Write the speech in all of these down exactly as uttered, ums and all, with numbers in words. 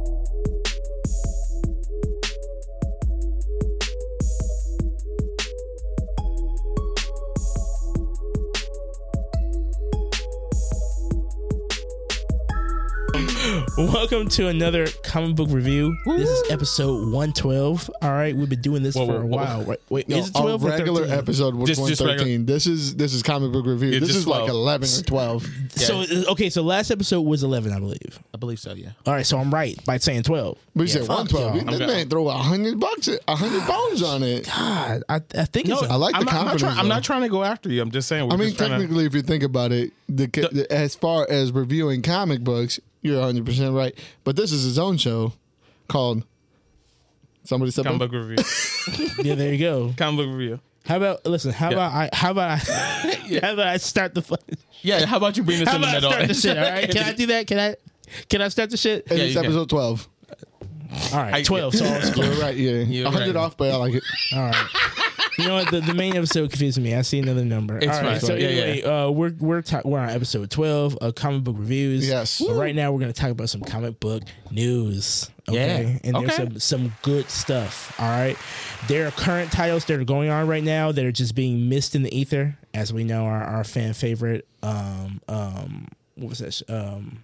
Welcome to another comic book review. Woo. This is episode one twelve. All right, we've been doing this whoa, for whoa, a while. Wait, wait no, is it twelve our regular or thirteen? episode was just, one thirteen. This is this is comic book review. Yeah, this is twelve. Like eleven or twelve. Yeah. So okay, so last episode was eleven, I believe. I believe so. Yeah. All right, so I'm right by saying twelve. We yeah, said one twelve. This okay. man throw a hundred bucks, a hundred bones on it. God, I, I think No, it's. A, I like the I'm not, I'm not, confidence. try, I'm not trying to go after you. I'm just saying. We're I mean, just trying technically, if you think about it, the, the as far as reviewing comic books, you're one hundred percent right. But this is his own show called Somebody Said comic book review. Yeah, there you go. Comic book review. How about listen? How Yeah. about I? How about I? Yeah. How about I start the? Fun, Yeah. How about you bring this how in the about middle? I start the shit? All right, can I do that? Can I? Can I start the shit? And Yeah, it's you can. episode twelve. All right, I- twelve. So I'll skip. You're right, yeah. You're a hundred right. off, but I like it. All right. You know what? The, the main episode confused me. I see another number. It's All right. fine. So Yeah, anyway, Uh, we're we're ta- we're on episode twelve of comic book reviews. Yes. But right now we're going to talk about some comic book news. Okay. Yeah. And there's Okay. some some good stuff. All right. There are current titles that are going on right now that are just being missed in the ether, as we know our, our fan favorite. Um um what was that? sh- Um,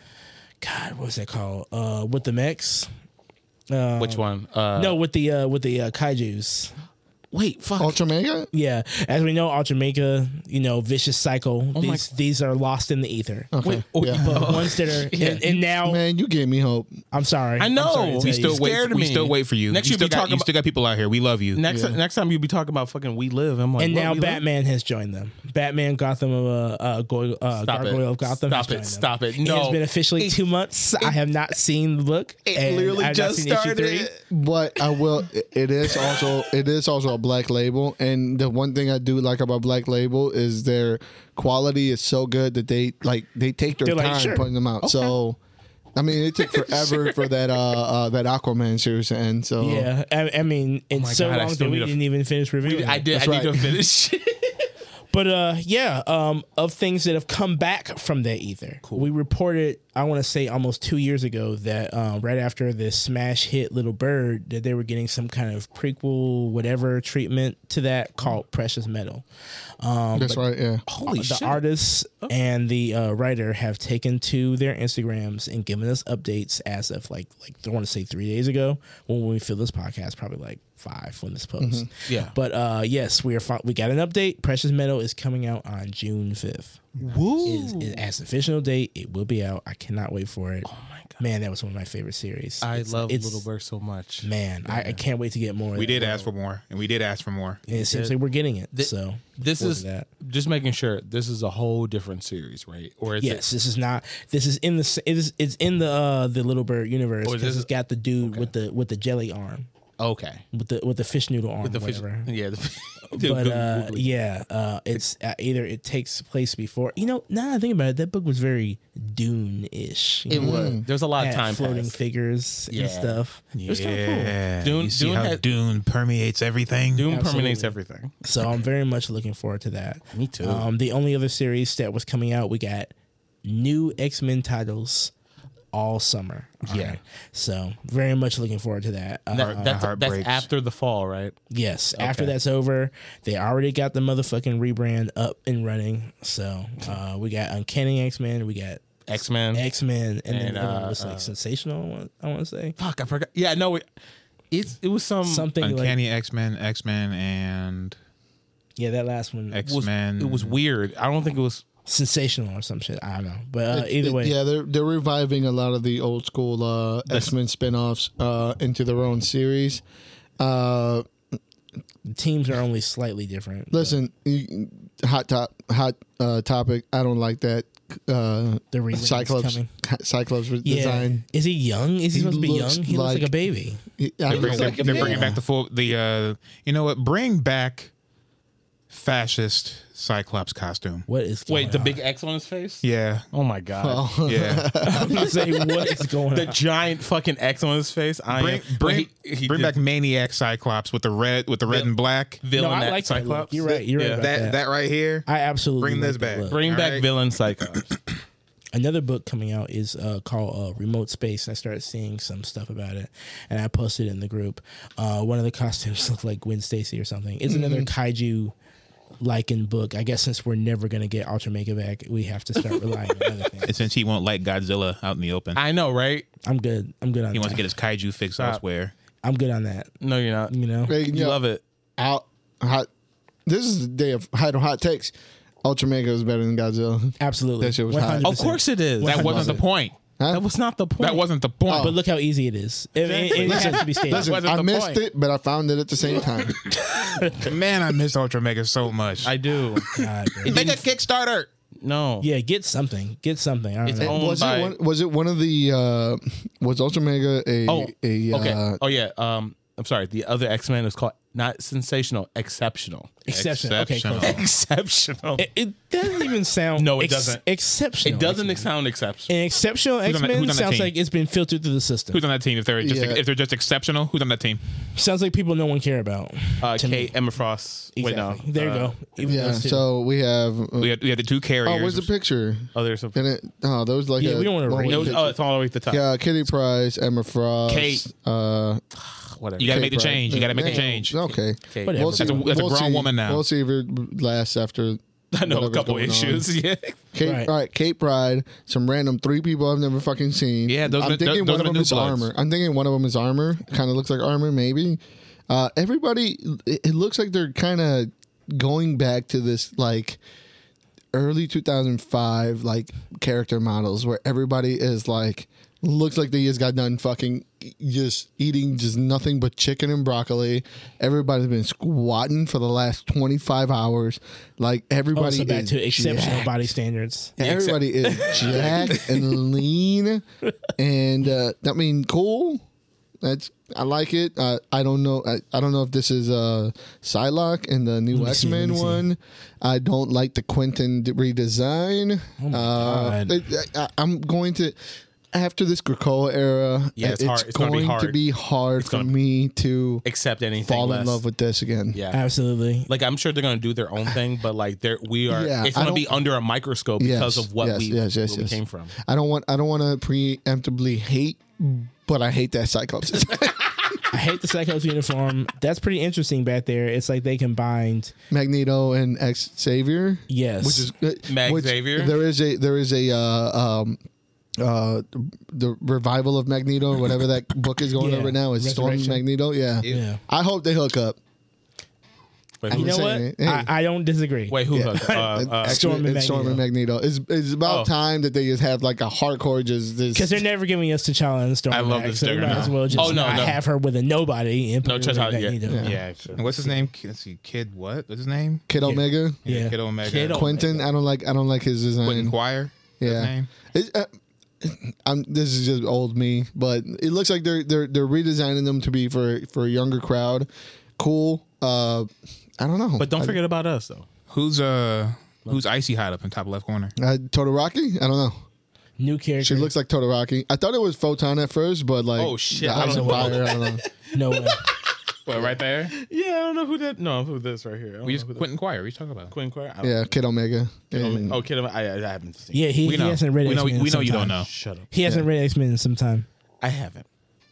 God, what was that called? Uh, with the mechs. Um, Which one? Uh, No, with the uh, with the uh, kaiju's. Wait. Fuck. Ultra Mega? Yeah, as we know, Ultra Mega, you know, Vicious Cycle. Oh my- these these are lost in the ether. Okay. Wait, oh, yeah. But ones that are Yeah. and, and now Man, you gave me hope. I'm sorry. I I'm know. sorry to We tell still you. still wait. scared We me. still wait for you. Next you year still we got talk you about- still got people out here. We love you. Next Yeah. next time you be talking about fucking We Live. I'm like, And what, now We Live? Batman has joined them. Batman Gotham of uh, uh, Go- uh Stop Gargoyle it. of Gotham. has Stop joined it. them. Stop it. It No. has been officially It- two months. I have not seen the book. It and literally I've not just seen issue started. three. But I will. It is also it is also a black label, and the one thing I do like about Black Label is their quality is so good that they like they take their They're like, time sure. putting them out. So, I mean, it took forever Sure. for that uh, uh that Aquaman series to end. So Yeah, I, I mean, it's my so God, I long still that we need a- didn't even finish reviewing. I it. did. That's I right. need to finish. But uh, yeah, um, of things that have come back from that ether, we reported, I want to say almost two years ago that uh, right after the smash hit Little Bird, that they were getting some kind of prequel, whatever treatment to that called Precious Metal. Um, that's but right. Yeah. Holy the shit. artists and the uh, writer have taken to their Instagrams and given us updates as of like like I want to say three days ago when we feel this podcast, probably like five when this post. Yeah. But uh, yes, we are fi- we got an update. Precious Metal is coming out on June fifth. Woo. Is is as official date. It will be out. I cannot wait for it. Oh my God. Man, that was one of my favorite series. I It's- love it's- Little Bird so much. Man, I, I can't wait to get more. of We that did world. ask for more, and we did ask for more. And it seems like we're getting it. Thi- so This forward is to that. just making sure this is a whole different series, right? Or is Yes, this is not. This is in the. s- It is. It's in the uh, the Little Bird universe Oh, is because this- it's got the dude okay. with the with the jelly arm, it okay? with the with the fish noodle arm, With the fish, whatever. yeah. The, But uh, yeah, uh, it's uh, either it takes place before. You know, now that I think about it, that book was very Dune-ish. you it know? was. There's a lot of Had time floating passed. figures Yeah. and stuff. It was kind of cool. Yeah, Dune- you see Dune how had- Dune permeates everything. Doom Absolutely. permeates everything. So I'm very much looking forward to that. Me too. Um, the only other series that was coming out, we got new X-Men titles all summer. All Yeah. right. So very much looking forward to that. Uh, That- that's heart that's breaks. after the fall, right? yes. After Okay. that's over, they already got the motherfucking rebrand up and running. So uh, we got Uncanny X-Men, we got X Men. X-Men, and, then And, the other one uh, was like uh, Sensational, I want, I want to say. Fuck, I forgot. Yeah, no, it it's, it was some Something like, Uncanny X Men, X Men, and yeah, that last one X was Men. it was weird. I don't think it was. Sensational or some shit. I don't know. But uh, It- either it- way. yeah, they're they're reviving a lot of the old school uh, X Men spinoffs uh, into their own series. Uh, The teams are only slightly different. but listen, you- hot top, hot uh, topic. I don't like that. Uh, The rebrand is Cyclops, coming. Cyclops Yeah. design. Is he young? Is he, He supposed to be looks young? He looks like like- a baby. He- I They're, mean, bringing, like, they're yeah. bringing back the full. The uh, you know what? Bring back fascist Cyclops costume. What is going Wait, the on? big X on his face? Yeah, Oh my god. Oh. yeah. I'm gonna say what is going The on? giant fucking X on his face. I bring am, bring, he, he bring did back Maniac Cyclops with the red with the red Vil- and black. villain No, I at like that look. Cyclops. You're right. You're right Yeah. about That that. that right here. I absolutely Bring like this that back. look. Bring back Alright. villain Cyclops. another book coming out is uh, called uh, Remote Space. I started seeing some stuff about it, and I posted it in the group. Uh, one of the costumes looked like Gwen Stacy or something. It's mm-hmm. another kaiju Lycan book. I guess since we're never going to get Ultra Mega back, we have to start relying on other things. And since he won't like Godzilla out in the open, I know, right? I'm good. I'm good on he that. wants to get his kaiju fix Stop. elsewhere. I'm good on that. No, you're not. You know, Hey, You yeah, love it. Out, hot. This is the day of hot hot takes. Ultra Mega is better than Godzilla. absolutely. That shit was one hot. hundred percent. Of course it is. That That, wasn't the point. Huh? that was not the point. That wasn't the point. But look how easy it is. It, it, it has to be stated. Listen, wasn't I the missed point. it, but I found it at the same time. Man, I miss Ultra Mega so much. I do. God, bro. Make a Kickstarter. No. Yeah, get something. Get something. I don't It's know. owned was by- it one, was it one of the uh, was Ultra Mega a Oh, a okay. uh, oh yeah. Um, I'm sorry. The other X Men was called not sensational, exceptional. Exceptional. Okay, Exceptional. close. Exceptional. It, it doesn't even sound. No, it ex- doesn't. Exceptional. It doesn't X-Men. sound exceptional. An exceptional X on that- Men who's on that sounds team? like it's been filtered through the system. Who's on that team? If they're just Yeah. if they're just exceptional, who's on that team? Sounds like people no one care about. Uh, to me. Kate, Emma Frost. Wait, no. Exactly. There you Uh, go. Even yeah? those two. So we have. Uh, We had, we had the two carriers. oh, where's the picture? Oh, there's some. And it, oh, there was like Yeah, a, we don't wanna one rate with It was, picture. oh, it's all the way at the top. Yeah, Kitty Pryde, Emma Frost, Kate. Uh, Whatever. You gotta Kate make the Pryde. change. You gotta make the Yeah, change. Okay, Kate. Whatever. We'll see, That's a- that's a we'll grown see. woman now. We'll see if it lasts after. I know a whatever's couple going on. issues. Yeah. Kate, Right. all right, Kate Pride, some random three people I've never fucking seen. Yeah, those I'm are- thinking those one are of them the is new bloods. armor. I'm thinking one of them is armor. Kind of looks like armor, maybe. Uh, everybody, it, it looks like they're kind of going back to this like early two thousand five like character models where everybody is like looks like they just got done fucking just eating just nothing but chicken and broccoli. Everybody's been squatting for the last twenty-five hours. Like everybody also back is to exceptional jacked. body standards. Everybody is jacked and lean, and uh, I mean, cool. That's I like it. Uh, I don't know. I, I don't know if this is uh, Psylocke in the new me X see, let Men me see. one. I don't like the Quentin d- redesign. Oh my uh, God. it- I, I'm going to after this Krakoa era. Yeah, it's hard. It's gonna going be to hard. be hard for gonna- me to Accept anything. fall less. in love with this again. Yeah. Absolutely. Like I'm sure they're gonna do their own thing, but like they're we are. Yeah, it's I gonna be don't- under a microscope because Yes, of what yes, we yes, yes, where yes. we came from. I don't want. I don't want to preemptively hate, but I hate that Cyclops. I hate the Cyclops uniform. That's pretty interesting back there. It's like they combined. Magneto and X Xavier, Yes. which is uh, Mag which Xavier? There is a there is a uh, um uh the revival of Magneto or whatever that book is going Yeah, on right now. Is Storm Resurrection. Magneto? Yeah. Yeah. I hope they hook up. Wait, I'm who, You know just what? saying it. Hey. I, I don't disagree. wait, who? Yeah. hooked? Uh, uh, Actually, Storm and it's Storm and Magneto. It's it's about Oh. time that they just have like a hardcore just this. Because they're never giving us T'Challa and Storm. I love back, this so we might juggernaut. as well just Oh, no, not no. have her with a nobody and No, put her with T'Challa, yeah. Magneto. Yeah. yeah, sure. And what's his name? Let's see, Kid what? What's his name? Kid Omega, Yeah. Kid Omega. Kid O- Quentin. I don't like I don't like his design. Quentin Quire. His Yeah. name? It's, uh, I'm, this is just old me, but it looks like they're they're they're redesigning them to be for for a younger crowd. Cool. Uh, I don't know. But don't I, forget about us though. Who's uh who's Icy Hot up in top left corner? uh, Todoroki. I don't know. New character. She looks like Todoroki. I thought it was Photon at first, but like Oh, shit. the I Ice don't and know. Fire. I don't know. No way. Well, right there. Yeah, I don't know who that. No, who this right here? I don't We know just who that- Quentin Quire. What are you talking about? Quentin Quire. I don't Yeah, Kid Omega. know. And- Oh, Kid. I, I haven't seen. Yeah, he, We he know. hasn't read We know. X-Men We in know you some don't time. know. Shut up. He hasn't read X-Men in some time, I haven't.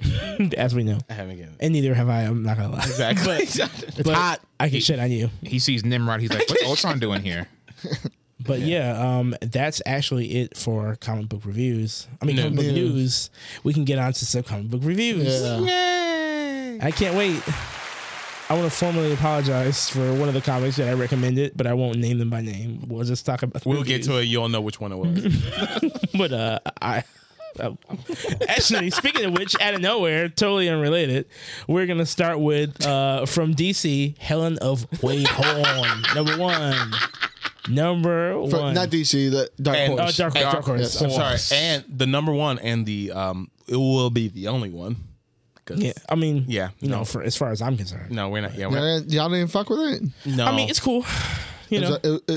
as we know. I haven't again. And neither have I. I'm not gonna lie. Exactly. But hot. I can shit on you. He sees Nimrod. He's like, "What's Ultron doing here?" But yeah, um, that's actually it for comic book reviews. I mean, No. comic book News. news. We can get on to some comic book reviews. Yeah. I can't wait. I want to formally apologize for one of the comics that I recommended, but I won't name them by name. We'll just talk about. the We'll get reviews. to it. You'll know which one it was. But uh, I. uh, actually, speaking of which, out of nowhere, totally unrelated, we're gonna start with uh, from D C, Helen of Wayhorn, number one, number For- one. not D C, the Dark And- Horse. Oh, Dark, And- Dark Horse. Yes, I'm I'm sorry. sorry. And the number one and the um, it will be the only one. 'Cause- Yeah, I mean, Yeah, you know, no. for as far as I'm concerned. No, we're not. Yeah, we're Y'all, y'all didn't fuck with it. no. I mean, it's cool. You know, It was, uh, it- it-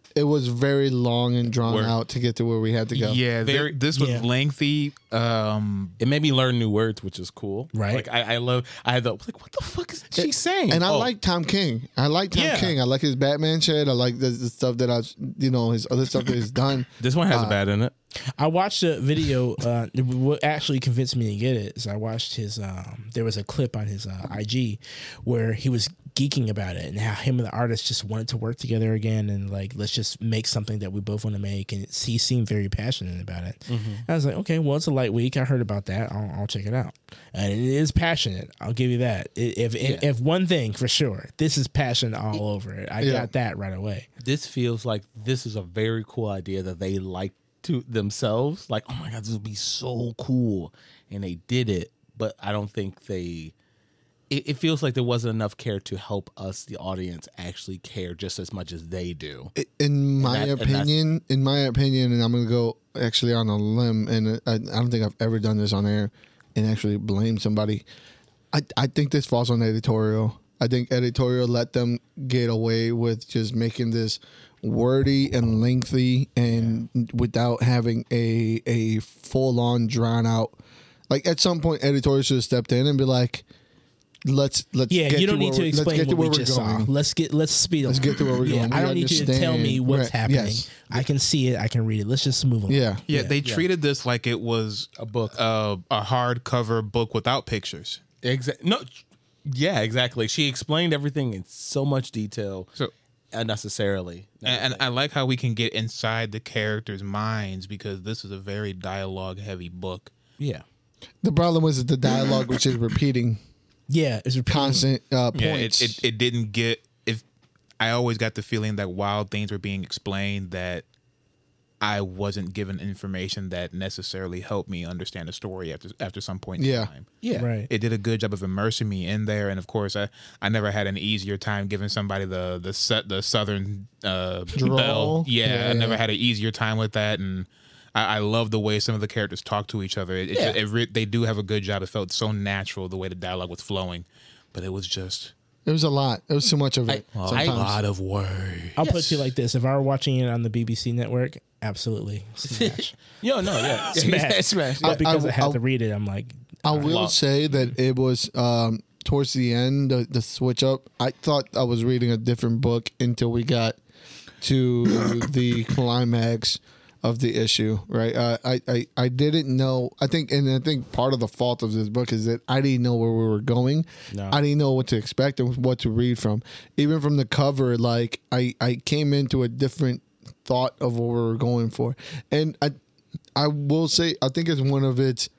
it was very long and drawn Word. out to get to where we had to go. Yeah, th- Very- this was yeah. lengthy. Um, It made me learn new words, which is cool. Right. Like I, I love. I had the like, what the fuck is she saying? And I Oh, like Tom King. I like Tom Yeah. King. I like his Batman shit. I like the, the stuff that I, you know, his other stuff that he's done. this one has uh, a bad in it. I watched a video. Uh, what actually convinced me to get it is I watched his. Um, there was a clip on his uh, I G where he was geeking about it and how him and the artist just wanted to work together again and like let's just make something that we both want to make. And he seemed very passionate about it. I was like, okay, well, it's a light week. I heard about that. I'll, I'll check it out. And it is passionate. I'll give you that. I- If if, if one thing for sure, this is passion all over it. I Yeah. got that right away. This feels like this is a very cool idea that they like to themselves. Like, oh my god, this would be so cool, and they did it. But I don't think they. It, it feels like there wasn't enough care to help us, the audience, actually care just as much as they do. In my that- and that's- opinion, in my opinion, and I'm going to go actually on a limb, and I, I don't think I've ever done this on air and actually blame somebody. I, I think this falls on editorial. I think editorial let them get away with just making this wordy and lengthy and without having a a full on drawn out. Like at some point, editorial should have stepped in and be like, "Let's let's Yeah, get you don't to need where to we're- let's explain get to what we where we're just saw. going. Let's get let's speed. Let's get to where we're yeah, going. I We don't need you to tell me understand. what's Right, happening. yes. I can see it. I can read it. Let's just move on. Yeah, yeah, Yeah, they treated this like it was A book. uh, a hardcover book without pictures. Exactly. No. Yeah, exactly. She explained everything in so much detail, So, unnecessarily. and, and I like how we can get inside the characters' minds because this is a very dialogue-heavy book. yeah. the problem was the dialogue, which is repeating yeah. It's repeating. constant uh, Yeah, points. it, it it didn't get. If I always got the feeling that while things were being explained, that I wasn't given information that necessarily helped me understand the story after after some point Yeah. in time. Yeah. Right. It did a good job of immersing me in there, and of course, I, I never had an easier time giving somebody the the set the southern uh, Drawl? bell. Yeah, Yeah, I never yeah. had an easier time with that, and I, I love the way some of the characters talk to each other. It, it, Yeah. it re- they do have a good job. It felt so natural the way the dialogue was flowing, but it was just It was a lot. It was too much of it. I- sometimes. a lot of words. I'll put it to you like this: if I were watching it on the B B C network, absolutely smash. Yo, no, yeah. Smash. Smash. But because I, I- had I- to read it, I'm like, I will Love- say that it was um, towards the end, the, the switch up. I thought I was reading a different book until we got to the climax of the issue. Right? Uh, I, I I didn't know. I think, and I think part of the fault of this book is that I didn't know where we were going. No. I didn't know what to expect and what to read from. Even from the cover, like I I came into a different thought of what we were going for, and I I will say I think it's one of its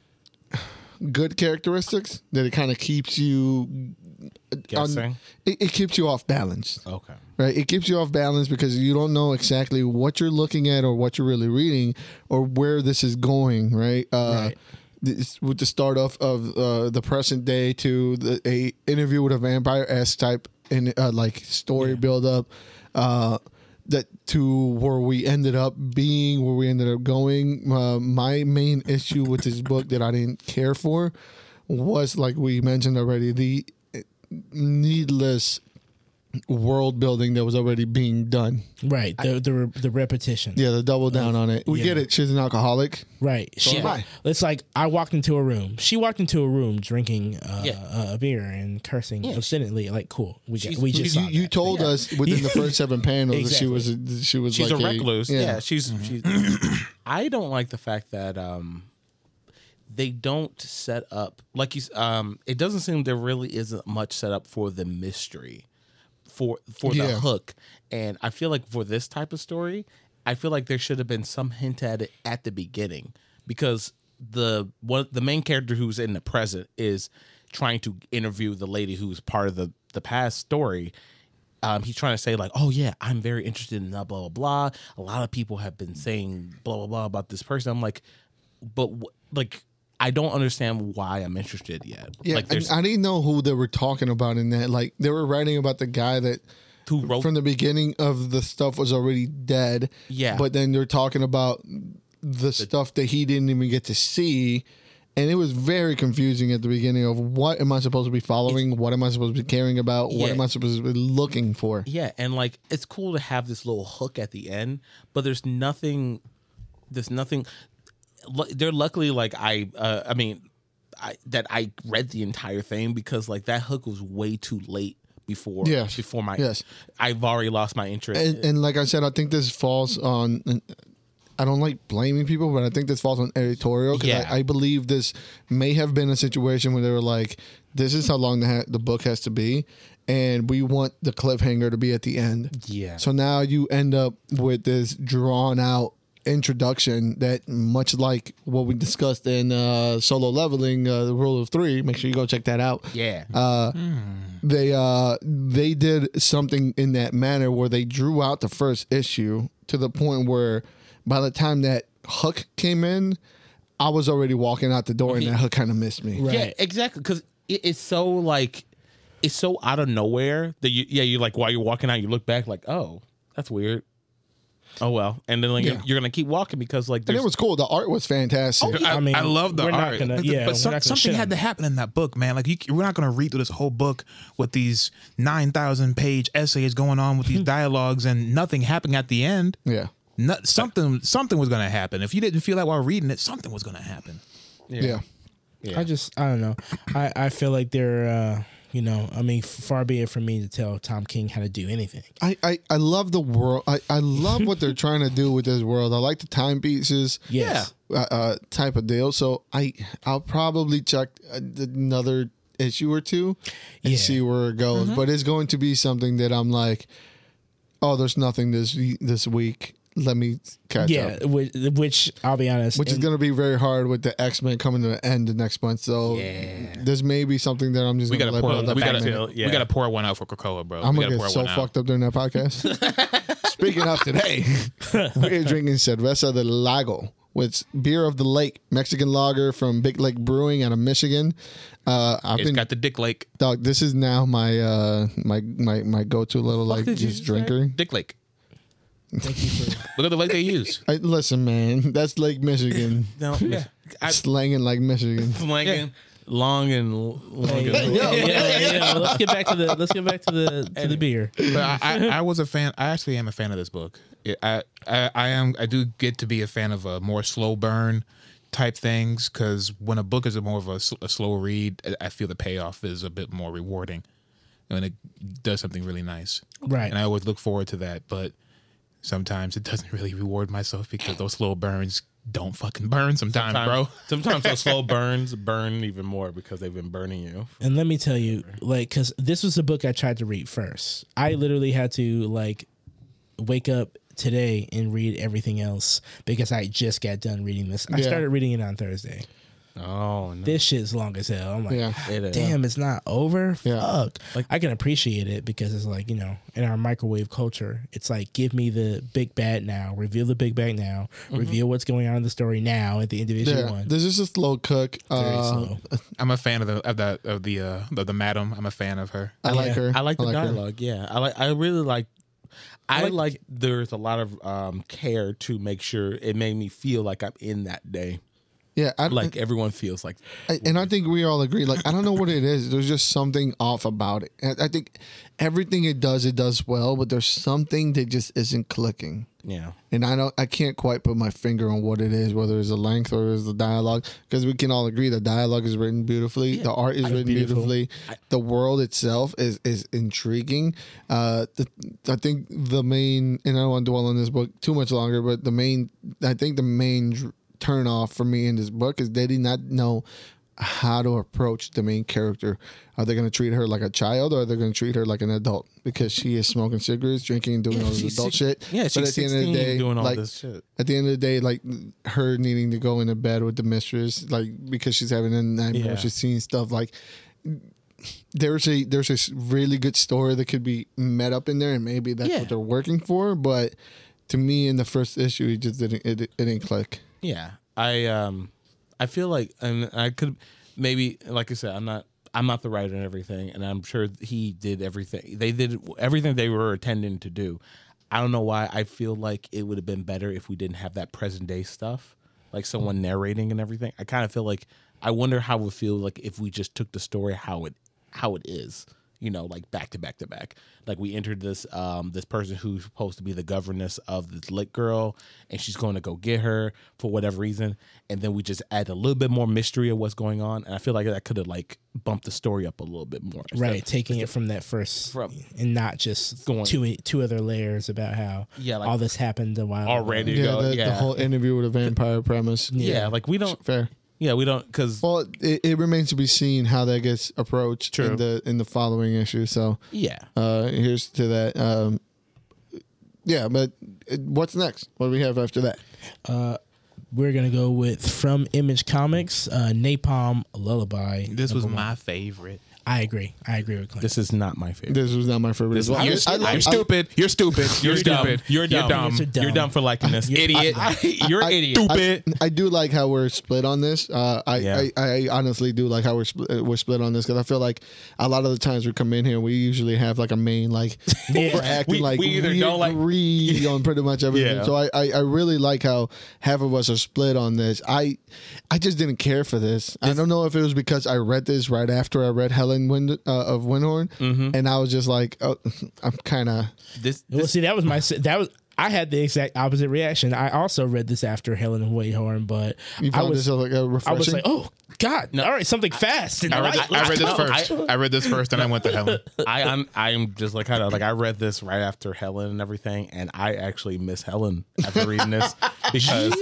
good characteristics that it kind of keeps you Guessing. it, it keeps you off balance, Okay. right? It keeps you off balance because you don't know exactly what you're looking at or what you're really reading or where this is going, right? Uh, Right. This, with the start off of uh, the present day to the, a interview with a vampire esque type in uh, like story build up, uh, that to where we ended up being, where we ended up going. Uh, my main issue with this book that I didn't care for was, like we mentioned already, the needless world building that was already being done. right. The the, re- the repetition. Yeah, the double down on it. We Yeah. get it. She's an alcoholic. Right. She, am I. it's like I walked into a room. She walked into a room drinking uh, Yeah. a beer and cursing Yeah. obscenely. Like, cool. We got, She's- we just You, saw you that. told Yeah. us within the first seven panels that she was a, she was She's like a recluse. yeah. Yeah, she's she's. I don't like the fact that um, they don't set up like you. s- Um, it doesn't seem there really isn't much set up for the mystery, for for the Yeah. hook, and I feel like for this type of story, I feel like there should have been some hint at it at the beginning because the one the main character who's in the present is trying to interview the lady who's part of the the past story. Um, he's trying to say like, oh yeah, I'm very interested in blah blah blah. A lot of people have been saying blah blah blah about this person. I'm like, but wh- like, I don't understand why I'm interested yet. Yeah, like, there's I, I didn't know who they were talking about in that. Like they were writing about the guy that who wrote from the beginning of the stuff was already dead. Yeah. But then they're talking about the, stuff that he didn't even get to see. And it was very confusing at the beginning of what am I supposed to be following? What am I supposed to be caring about? What Yeah. am I supposed to be looking for? Yeah, and like it's cool to have this little hook at the end, but there's nothing. There's nothing. lu- They're luckily like I. Uh, I mean, I, that I read the entire thing because like that hook was way too late before. Yes. Before my. Yes. I've already lost my interest. And, and like I said, I think this falls on. I don't like blaming people, but I think this falls on editorial because Yeah. I, I believe this may have been a situation where they were like, "This is how long the ha- the book has to be, and we want the cliffhanger to be at the end." Yeah. So now you end up with this drawn out introduction that, much like what we discussed in uh, Solo Leveling, uh, the Rule of Three. Make sure you go check that out. yeah. Uh, They uh they did something in that manner where they drew out the first issue to the point where by the time that hook came in, I was already walking out the door and that hook kind of missed me. Right. Yeah, exactly. Because it, it's so like it's so out of nowhere that you yeah you're like while you're walking out you look back like oh that's weird. Oh well, and then like Yeah. you're, you're gonna keep walking because like And there's it was cool. The art was fantastic. I, I mean, I love the we're not art, gonna- but, yeah, but we're some, not gonna something shit had on to it. happen in that book, man. Like you, we're not going to read through this whole book with these nine thousand page essays going on with these dialogues and nothing happening at the end. Yeah. No, something, something was going to happen. If you didn't feel that while reading it, something was going to happen. Yeah. I just I don't know. I I feel like they're uh, you know I mean far be it from me to tell Tom King how to do anything. I, I, I love the world. I, I love what they're trying to do with this world. I like the timepieces. Yes. uh, uh, type of deal. So I I'll probably check another issue or two and Yeah. see where it goes. But it's going to be something that I'm like, oh, there's nothing this this week. Let me catch Yeah, up. which, which I'll be honest, Which is and- going to be very hard with the X-Men coming to the end of next month. So this may be something that I'm just We going got to to let pour, build up we for a got minute. to, Yeah. we got to pour one out for Krakoa, bro. I'm we gonna gotta get pour so one fucked up during that podcast. Speaking of today, we're drinking Cerveza del Lago, which beer of the lake, Mexican lager from Big Lake Brewing out of Michigan. Uh, I've It's been got the Dick Lake. dog. This is now my uh, my my my go to little like did you just say? drinker. Dick Lake. Look at the lake they use. I, listen, man, that's Lake Michigan, no yeah I, slanging like Michigan. slanging long and l- long and yeah, yeah, yeah. Let's get back to the let's get back to the to the beer. But I, I, I was a fan. I actually am a fan of this book. It, I, I, I am. I do get to be a fan of a more slow burn type things because when a book is a more of a, s- a slow read, I- I feel the payoff is a bit more rewarding, and it does something really nice. Right. And I always look forward to that, but sometimes it doesn't really reward myself because those slow burns don't fucking burn sometimes, bro. Sometimes those slow burns burn even more because they've been burning you. And let me tell you, like, because this was the book I tried to read first. I literally had to like wake up today and read everything else because I just got done reading this. I Yeah. started reading it on Thursday. Oh no. This shit's long as hell. I'm like, Yeah. It is. damn, it's not over. Yeah. Fuck. Like, I can appreciate it because it's like, you know, in our microwave culture, it's like, give me the big bad now, reveal the big bad now, reveal what's going on in the story now at the individual Yeah, one. this is a slow cook. Very Uh, slow. I'm a fan of the of the of the uh, of the madam. I'm a fan of her. I like Yeah. her. I like the her. dialogue. Yeah, I like. I really like. I like- like, there's a lot of um, care to make sure it made me feel like I'm in that day. Yeah, I, Like everyone feels like. I, and I think we all agree. Like, I don't know what it is. There's just something off about it. And I think everything it does, it does well, but there's something that just isn't clicking. Yeah. And I don't, I can't quite put my finger on what it is, whether it's the length or it's the dialogue, because we can all agree the dialogue is written beautifully, the art is written beautiful. beautifully, the world itself is is intriguing. Uh, the, I think the main, and I don't want to dwell on this book too much longer, but the main, I think the main dr- turn off for me in this book is they did not know how to approach the main character. Are they going to treat her like a child, or are they going to treat her like an adult because she is smoking cigarettes, drinking, and doing Yeah, all this she's adult six- shit? Yeah, But she's at the end of the sixteen day, doing all like, this shit. at the end of the day, like her needing to go into bed with the mistress, like because she's having a nightmare, Yeah. she's seeing stuff like. There's a there's a really good story that could be met up in there, and maybe that's Yeah. what they're working for. But to me, in the first issue, it just didn't it, it didn't click. Yeah, I um, I feel like, and I could maybe, like I said, I'm not, I'm not the writer and everything, and I'm sure he did everything. They did everything they were intending to do. I don't know why. I feel like it would have been better if we didn't have that present day stuff. like someone narrating and everything. I kind of feel like I wonder how it would feel like if we just took the story how it how it is. You know, like back to back to back. Like we entered this um this person who's supposed to be the governess of this lit girl, and she's going to go get her for whatever reason, and then we just add a little bit more mystery of what's going on, and I feel like that could have like bumped the story up a little bit more. Right, Instead- taking it from that first, From- and not just Going- two two other layers about how Yeah, like- all this happened a while ago. already Yeah, go, the, yeah, the whole interview with a vampire premise. yeah, like we don't, Fair. yeah, we don't, because Well, it, it remains to be seen how that gets approached True. in the in the following issue. So, yeah, uh, here's to that. Um, yeah, but uh, what's next? What do we have after that? We're gonna go with from Image Comics, uh, Napalm Lullaby. This was number one. my favorite. I agree. I agree with Clint. this is not my favorite. This was not my favorite. This as well. you're- I- I you're like- I- stupid. You're stupid. You're, You're dumb. stupid. You're dumb. You're dumb. You're dumb. You're dumb for liking this, Idiot. You're an idiot. I, I do like how we're split on this. Uh, I, Yeah. I I honestly do like how we're split, we're split on this because I feel like a lot of the times we come in here, we usually have like a main like we're acting We- like we either we don't like- agree on pretty much everything. Yeah. So I, I I really like how half of us are split on this. I I just didn't care for this. I don't know if it was because I read this right after I read Helen Wind, uh, of Windhorn, Mm-hmm. and I was just like, oh, I'm kind of. This, Well, this see, that was my that was. I had the exact opposite reaction. I also read this after Helen and Wadehorn, but You I found was this like uh, refreshing. I was like, oh God, all right, something fast. And I read, light. I read this I- first. I, read this first, and I went to Helen. I I'm I'm just like kind of like I read this right after Helen and everything, and I actually miss Helen after reading this because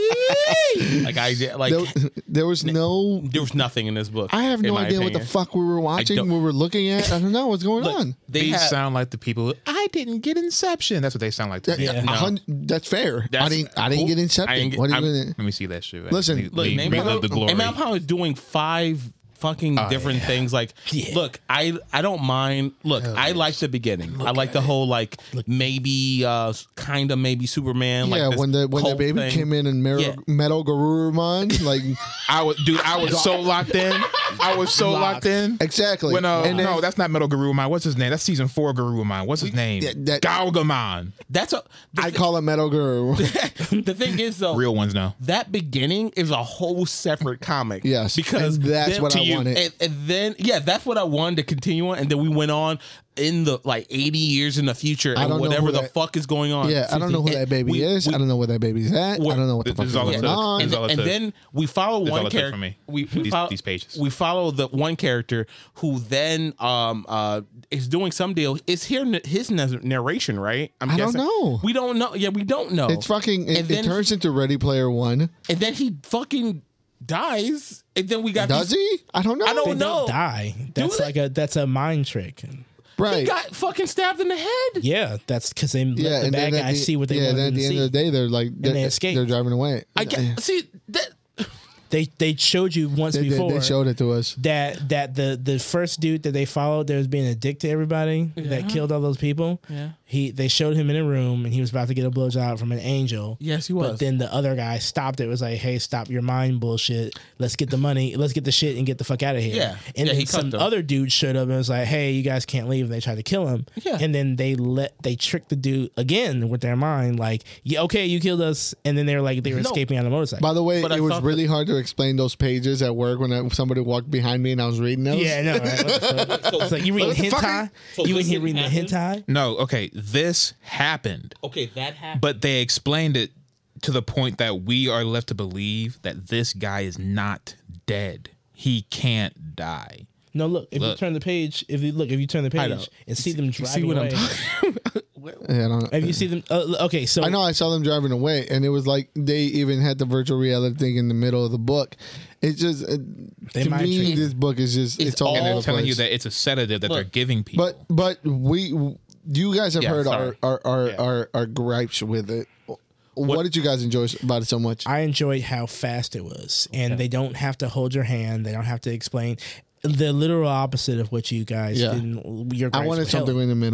like I did like there, there was no. there was nothing in this book. I have in no my idea what the opinion. fuck we were watching, don't- we were looking at. I don't know what's going Look, on. They These have, sound like the people. Who, I didn't get Inception. That's what they sound like to That- me. Yeah. a hun- that's fair. I That's didn't. I didn't cool. get I Inception. didn't get- what are I'm- you gonna? Let me see that shit. Listen, Leave- Look, leave- Name leave the glory. Name Power is doing five fucking different things. Like, Yeah. look, I I don't mind. Look, I like the beginning. I like the whole like maybe uh kind of maybe Superman. Yeah, like this when the when the cult baby thing. came in and Metal, Yeah. Metal Garurumon, like I was, dude. I was so locked in. I was so locked, Locked. in. exactly. When uh, and then, no, that's not Metal Garurumon. What's his name? That's season four Garurumon. What's his name? Yeah, that- Galgamon. That's a the, I call it Metal Guru. thi- the thing is though. Real ones now. That beginning is a whole separate comic. Yes, because and that's then- what to I you- wanted. And, and then, yeah, that's what I wanted to continue on, and then we went on in the like eighty years in the future, I and don't know who who the that- fuck is going on. Yeah, I don't know who And that baby we- is. we- I don't know where that baby's at. I don't know what the This fuck is is all going it took. on. and, That's all it and took. then we follow That's all one it took character. for me. We, we These- follow these pages. We follow the one character who then um uh is doing some deal. It's here his narration, right? I'm I don't know. We don't know. Yeah, we don't know. It's fucking. It, And it then- turns into Ready Player One. and then he fucking dies, and then we got Does these, he? I don't know. I don't They know. don't die. That's they? like a that's a mind trick. Right. He got fucking stabbed in the head. Yeah, that's because they let yeah, the and bad then at guys the- see what they yeah, want then them at the to end see. of the day, they're like they're, they escape. they're driving away. I get, see that. They they showed you once They, they, before they showed it to us. that that the the first dude that they followed that was being a dick to everybody that killed all those people. Yeah. He they showed him in a room and he was about to get a blowjob from an angel. Yes, he But was. then the other guy stopped it. Was like, hey, stop your mind bullshit. Let's get the money. Let's get the shit and get the fuck out of here. Yeah. And Yeah, then he cut some them. other dude showed up and was like, hey, you guys can't leave. And they tried to kill him. Yeah. And then they let they tricked the dude again with their mind, like, yeah, okay, you killed us. And then they were like, they were No. escaping on a motorcycle. By the way, But I it was thought really hard to explain those pages at work when I, somebody walked behind me and I was reading those. Yeah, I know. Right? What the fuck? It's like you reading What the fuck? hentai. So you in this here didn't reading the happen? hentai. No, okay. This happened, Okay, that happened. but they explained it to the point that we are left to believe that this guy is not dead. He can't die. No, look. If you Look. turn the page, if you look, if you turn the know. page and see them You driving see what away. I'm talking? Yeah, I don't know. If you see them, uh, okay. So I know I saw them driving away, and it was like they even had the virtual reality thing in the middle of the book. It's just uh, They to might me, treat- this book is just it's, It's all all- And over they're the telling you place. that it's a sedative that they're Look. giving people. But but we you guys have Yeah, heard our sorry. our our, Yeah. our our gripes with it. What, did you guys enjoy about it so much? I enjoyed how fast it was, and they don't have to hold your hand. They don't have to explain the literal opposite of what you guys Yeah. didn't. Your I gripes wanted with something Helen. in the middle.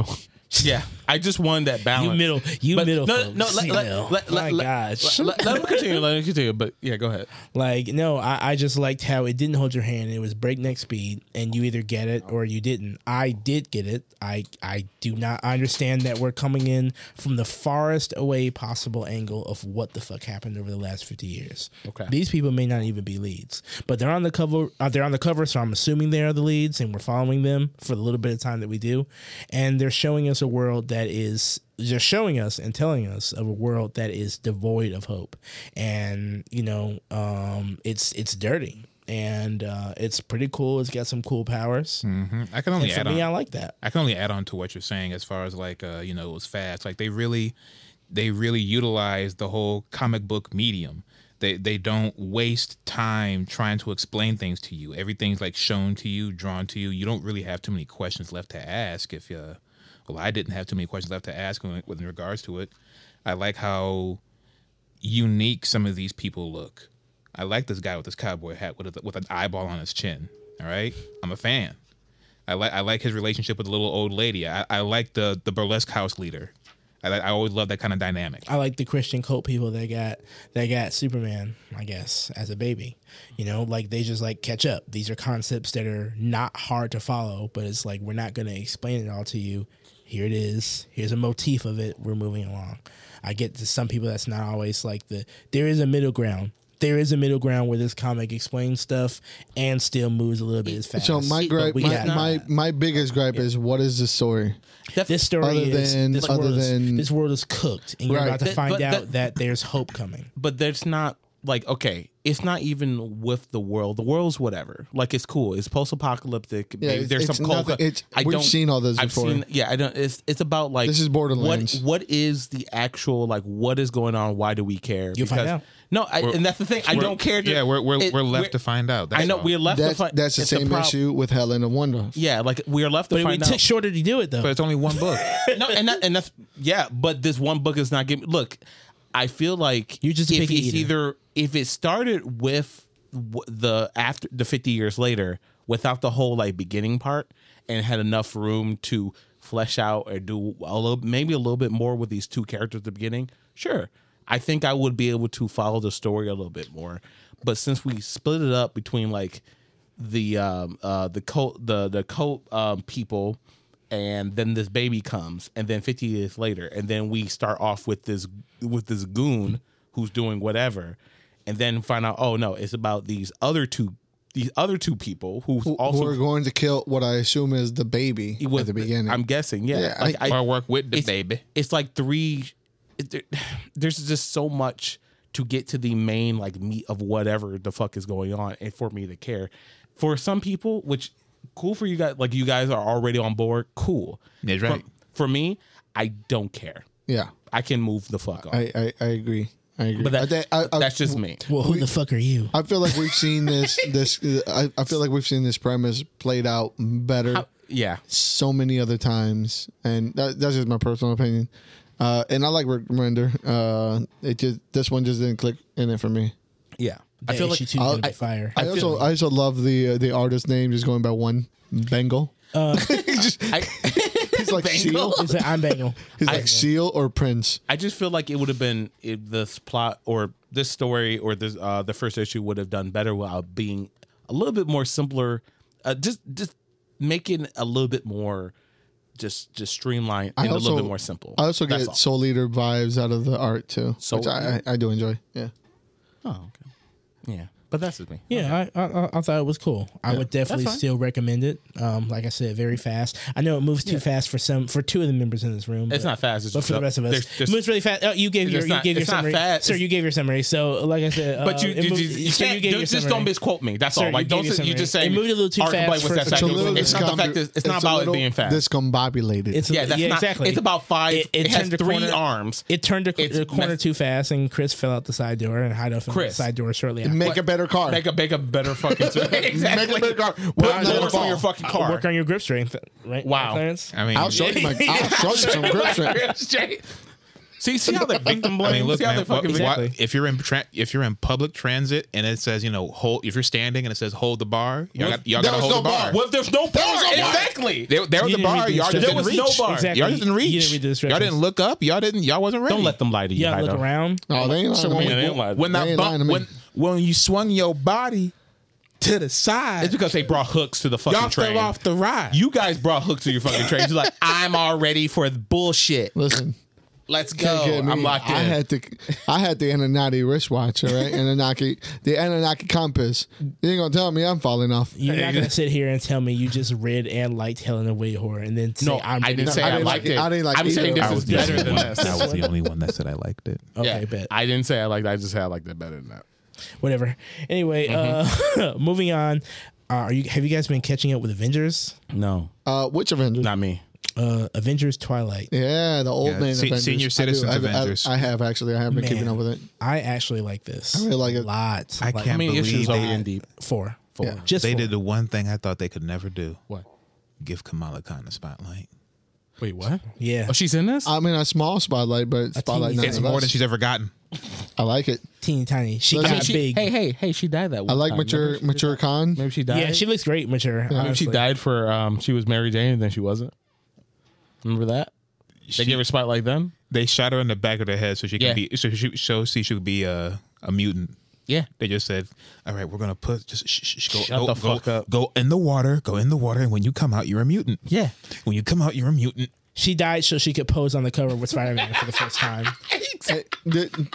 Yeah, I just wanted that balance. You middle, you But middle. no, folks, no, let, you let, know. let, My let, gosh. Let, let, let him continue. Let him continue. But yeah, go ahead. Like, no, I, I just liked how it didn't hold your hand. It was breakneck speed, and you either get it or you didn't. I did get it. I I do not I understand that we're coming in from the farthest away possible angle of what the fuck happened over the last fifty years. Okay. These people may not even be leads, but they're on the cover. Uh, they're on the cover, so I'm assuming they are the leads, and we're following them for the little bit of time that we do. And they're showing us a world that is just showing us and telling us of a world that is devoid of hope. And you know, um, it's it's dirty and uh, it's pretty cool. It's got some cool powers. Mm-hmm. I can only And for add me, on. I like that. I can only add on to what you're saying as far as like uh, you know, it was fast. Like they really, they really utilize the whole comic book medium. They they don't waste time trying to explain things to you. Everything's like shown to you, drawn to you. You don't really have too many questions left to ask. If uh, well, I didn't have too many questions left to ask with, with regards to it. I like how unique some of these people look. I like this guy with this cowboy hat with a, with an eyeball on his chin. All right, I'm a fan. I like I like his relationship with the little old lady. I, I like the the burlesque house leader. I, I always love that kind of dynamic. I like the Christian cult people that got that got Superman, I guess, as a baby. You know, like they just like catch up. These are concepts that are not hard to follow, but it's like we're not going to explain it all to you. Here it is. Here's a motif of it. We're moving along. I get to some people that's not always like the. There is a middle ground. There is a middle ground where this comic explains stuff and still moves a little bit as fast. So my gripe, But we my, got- my my biggest gripe is what is the story? this story other is than- this, other world is than- this world is cooked, and you're Right. about to That- find but out that- that there's hope coming. But there's not like okay, it's not even with the world. The world's whatever. Like it's cool. It's post-apocalyptic. Yeah, Maybe it's- there's it's some cold. nothing- it's- I we've don't- seen all this I've before. Seen, yeah, I don't. It's it's about like This is Borderlands. What what is the actual like? What is going on? Why do we care? You'll find out. No, I, and that's the thing. I don't care. To, Yeah, we're we're, it- we're left to find out. That's I know all. we're left That's to find. that's the it's a same prob- issue with Helen of Wonder. Yeah, like we are left to But it find took out. shorter to do it though. But it's only one book. no, and that, and that's yeah. But this one book is not giving. Look, I feel like You're just a if picky it's eater. either if it started with w- the after the fifty years later without the whole like beginning part and had enough room to flesh out or do a little maybe a little bit more with these two characters at the beginning, sure. I think I would be able to follow the story a little bit more. But since we split it up between like the um uh the cult the the cult um people and then this baby comes and then fifty years later and then we start off with this with this goon who's doing whatever and then find out oh no it's about these other two these other two people who's Who, also who are going to kill what I assume is the baby with- at the beginning. I'm guessing yeah, Yeah, like, I- I, or work with the it's, baby. it's like three it- there- there's just so much to get to the main like meat of whatever the fuck is going on and for me to care for some people which cool for you guys like you guys are already on board cool That's right. for, for me I don't care yeah, I can move the fuck on I, I, I agree. I agree. but that, I think- I- I- that's just me well, who the fuck are you? I feel like we've seen this. This I, I feel like we've seen this premise played out better How- yeah so many other times, and that, that's just my personal opinion. Uh, and I like Rick Remender. Uh, it just this one just didn't click in it for me. yeah I That feel like issue two is I'll- gonna be fire. I, I also feel- I also love the uh, the artist name just going by one Bengal. he's just, I, he's like Seal. It's like, I'm Bengal. He's like Seal or Prince. I just feel like it would have been if this plot or this story or this uh, the first issue would have done better without being a little bit more simpler. Uh, just just making a little bit more just just streamlined I and a also- little bit more simple. I also That's get all. Soul Eater vibes out of the art too, Soul which I, I I do enjoy. Yeah. Oh, okay. Yeah, but that's just me. Yeah, I, I I thought it was cool. I would definitely That's fine. still recommend it. Um, like I said, very fast. I know it moves too fast for some for two of the members in this room. It's but- not fast. It's But just for the rest of us, there's- it there's- moves really fast. Oh, you gave your It's you not- gave your it's not summary, fast. sir. You gave your summary. So, like I said, But uh, you, it you, moved- you, you sir, can't gave don't, your just summary. don't misquote me. That's Sir, all. Like you don't gave your say, you just summary. saying It moved a little too Arc fast Light was for- that it's It's a second. little It's not the fact that it's not a about it little being fast. discombobulated. It's Yeah, that's yeah, not exactly. It's about five. It, It, it has turned the three corner, arms. It turned the, It's the corner mess- too fast, and Chris fell out the side door, and Heido fell out the Chris. side door shortly after. Make a better car. Make a make a better fucking exactly. Make a better car. Put Work on doors the on your ball. fucking car. Work on your grip strength, right? Wow. Clarence? I mean, I'll show you my. I'll show you some grip strength. Straight. See, see how they're victim I blaming. mean, look, see how man, they're fucking what- Exactly. what- if you're in tra- if you're in public transit and it says, you know, hold, if you're standing and it says hold the bar, y'all got, y'all There bar. was no bar. What if there's no bar? was no bar. Exactly. There, there was You a didn't bar. read the Y'all just instructions. didn't There was reach. no bar. Exactly. Y'all just didn't You reach. didn't read the Y'all instructions. didn't look up. Y'all didn't. Y'all wasn't ready. Don't let them lie to you. Yeah, look Hydo. around. Oh, they ain't lying So to when, me. Yeah, they ain't lying. when They that ain't lying to bump, me. when when you swung your body to the side, It's because they brought hooks to the fucking y'all train. fell off the ride. You guys brought hooks to your fucking train. You're like, I'm all ready for the bullshit. Listen, Let's can't go. get me. I'm locked in. I had the I had the Anunnaki wristwatch, all right? Anunnaki, the Anunnaki compass. You ain't gonna tell me I'm falling off. You're not gonna sit here and tell me you just read and liked Helena Wade Horror and then say no, I'm I didn't ready say to- I, I didn't liked like it. it. I didn't like I'm saying either. this I is was the better only than one- this. I was the only one that said I liked it. Okay, Yeah, bet. I didn't say I liked it. I just said I liked it better than that. Whatever. Anyway, Mm-hmm. uh moving on. Uh, are you have you guys been catching up with Avengers? No, Uh, which Avengers? not me. Uh Avengers Twilight. Yeah, the old Yeah, man se- Avengers. senior I do. citizens I, I- Avengers. I, have actually. I have been Man. keeping up with it. I actually like this. I really like a it. lot. I Like, can't How many believe issues are we they, in deep? four. Four. Yeah. Just they four. did the one thing I thought they could never do: What? give Kamala Khan a spotlight. Wait, what? Yeah. Oh, she's in this? I mean, a small spotlight, but spotlight teeny- it's nonetheless. more than she's ever gotten. I like it. Teeny tiny. She Listen, got She- big. Hey, hey, hey! She died that. I One like time. mature, Remember she mature did that? con. Maybe she died. Yeah, she looks great, mature. Maybe she honestly. died for um. She was Mary Jane and then she wasn't. Remember that? They gave her spotlight then. They shot her in the back of the head so she Yeah. could be so she so see she could be a a mutant. Yeah. They just said, "All right, we're gonna put just sh- sh- sh- go Shut go, the go, fuck up. go in the water, go in the water, and when you come out, you're a mutant. Yeah. When you come out, you're a mutant." She died so she could pose on the cover with Spider Man for the first time. Eh, the-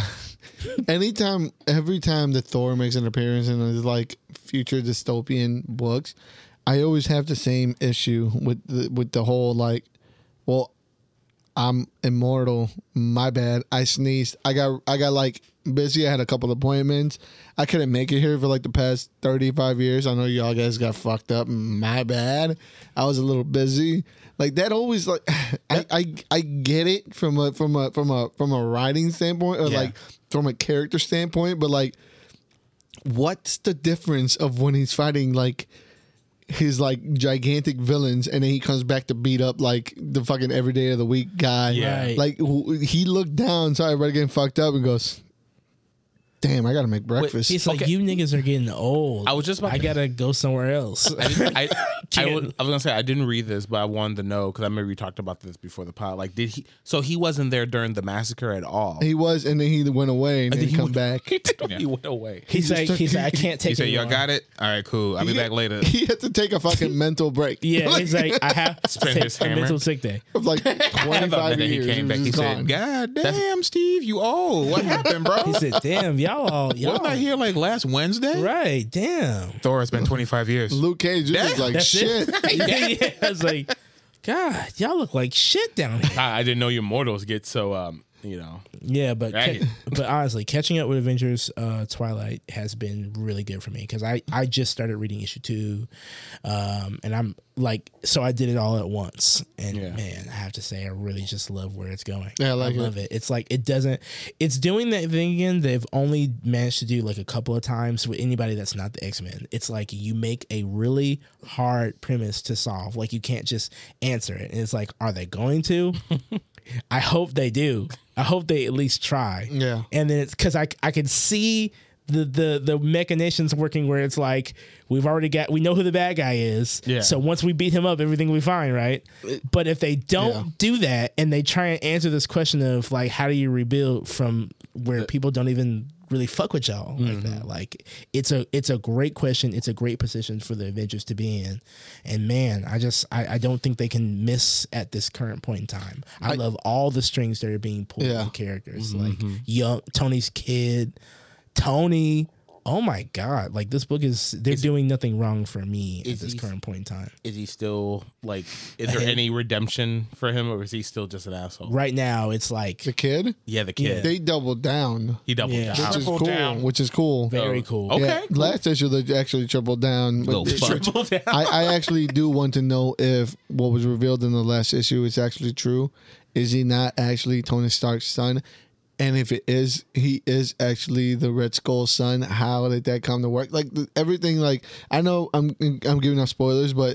Anytime, every time that Thor makes an appearance in these like future dystopian books, I always have the same issue with the with the whole like, well, I'm immortal. My bad. I sneezed. I got I got like busy. I had a couple appointments. I couldn't make it here for like the past thirty-five years. I know y'all guys got fucked up. My bad. I was a little busy. Like that always like I, I I get it from a from a from a from a writing standpoint or Yeah. like from a character standpoint, but like what's the difference of when he's fighting like his like gigantic villains and then he comes back to beat up like the fucking every day of the week guy? Yeah. Right. Like wh- he looked down, saw everybody getting fucked up and goes, damn, I gotta make breakfast. He's like, Okay. you niggas are getting old. I was just about I to- gotta go somewhere else. I, didn't, I, I, Can't. would, I was gonna say I didn't read this, but I wanted to know because I remember we talked about this before the pod. Like, did he? So he wasn't there during the massacre at all. he was, and then he went away and I then think he come went- back. He, did, he went away. He's like, took- he's like, I can't take He said, it. "Y'all got it. All right, cool. I'll be He- back later." He had to take a fucking mental break. Yeah, he's like, I have to Spend take his a hammer. mental sick day. Of like twenty-five then he years. came back, was he just said, gone. God damn, Steve, you old. What happened, bro? He said, damn, y'all all, y'all. Wasn't I here like last Wednesday? Right, damn. Thor has been twenty-five years. Luke Cage, you look Damn, like That's shit. it. yeah, it's like, God, y'all look like shit down here. I, I didn't know your mortals get so um you know. Yeah, but Right. ca- but honestly, catching up with Avengers uh, Twilight has been really good for me because I, I just started reading issue two, um, and I'm like, so I did it all at once, and Yeah. man, I have to say, I really just love where it's going. Yeah, I like it. love it. It's like it doesn't, it's doing that thing again. They've only managed to do like a couple of times with anybody that's not the X Men. It's like you make a really hard premise to solve, like you can't just answer it, and it's like, are they going to? I hope they do. I hope they at least try. Yeah. And then it's because I I can see the the the machinations working where it's like we've already got we know who the bad guy is. Yeah. So once we beat him up, everything will be fine, right? But if they don't Yeah. do that and they try and answer this question of like how do you rebuild from where people don't even really fuck with y'all like that, like it's a it's a great question. It's a great position for the Avengers to be in, and man, I just I, I don't think they can miss at this current point in time. I, love all the strings that are being pulled Yeah. with the characters, like young Tony's kid, Tony. Oh my god! Like this book is they're doing nothing wrong for me at is this he- current point in time. Is he still like? Is there Ahead. any redemption for him, or is he still just an asshole? Right now, it's like The kid, Yeah, the kid. they doubled down, he doubled Yeah. down. which is cool. Which is cool. very cool. Okay. Yeah, last issue they actually tripled down. But Little it- fuck. Triple down. I, I actually do want to know if what was revealed in the last issue is actually true. Is he not actually Tony Stark's son? And if it is, he is actually the Red Skull's son. How did that come to work? Like the, everything. Like I know I'm I'm giving out spoilers, but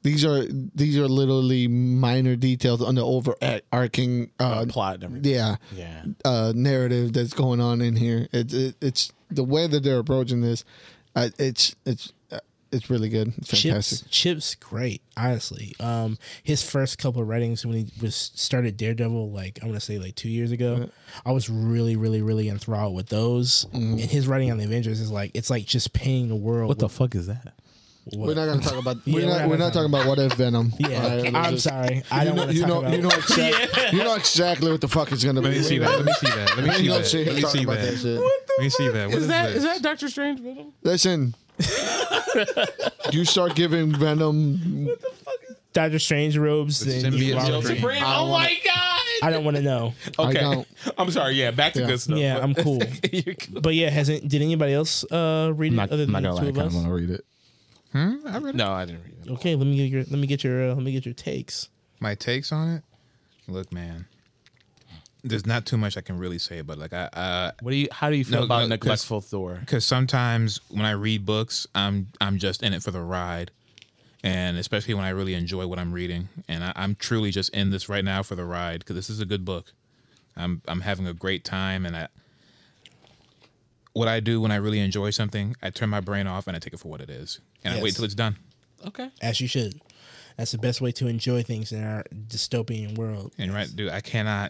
these are these are literally minor details on the overarching uh, Uh, plot and everything. yeah Yeah. uh, narrative that's going on in here. It's it, it's the way that they're approaching this. Uh, it's it's uh, it's really good. It's fantastic. Chips, Chips, great. Honestly, um, his first couple of writings when he was started Daredevil, like I'm gonna say like two years ago, I was really, really, really enthralled with those. And his writing on the Avengers is like it's like just painting the world. What the with, fuck is that? We're not going to talk about. Yeah, we're, we're not, not we're not talking about what if Venom. Yeah, All right, I'm let's just- sorry. I You don't know, want to you talk know, about. you know, exact, you know exactly what the fuck it's going to be. Let me see that. Let me see that. Let me see You don't that. see Let him me talking see about that that. shit. Let me see that. What Is that this? is that Doctor Strange Venom? Listen, you start giving Venom. Doctor Strange robes. The Then you symbiote are- Supreme. Supreme. I Oh wanna- my god. I don't want to know. Okay. I don't. I'm sorry. Yeah, back to Yeah. good stuff. Yeah, I'm cool. But yeah, hasn't did anybody else uh, read it I'm not, other I'm than not the gonna two lie, I of kind of us? want to read it. Hmm? I read it. No, I didn't read it. Okay, let me get your let me get your uh, let me get your takes. My takes on it. Look, man. There's not too much I can really say, but like I, uh, What do you? How do you feel No, about no, 'cause- neglectful Thor? because sometimes when I read books, I'm I'm just in it for the ride, and especially when I really enjoy what I'm reading, and I, I'm truly just in this right now for the ride because this is a good book. I'm I'm having a great time, and I what I do when I really enjoy something, I turn my brain off and I take it for what it is, and I wait Yes. till it's done. Okay. As you should. That's the best way to enjoy things in our dystopian world. And right, dude, I cannot